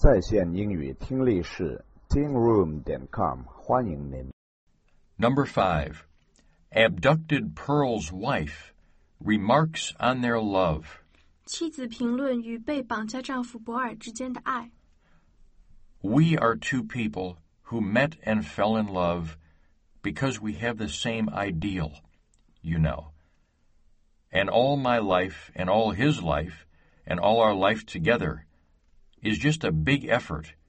在线英语听力室 tingroom.com 欢迎您。 Number 5. Abducted Pearl's wife remarks on their love. 妻子评论与被绑架丈夫博尔之间的爱。 We are two people who met and fell in love because we have the same ideal, you know. And all my life and all his life and all our life together is just a big effort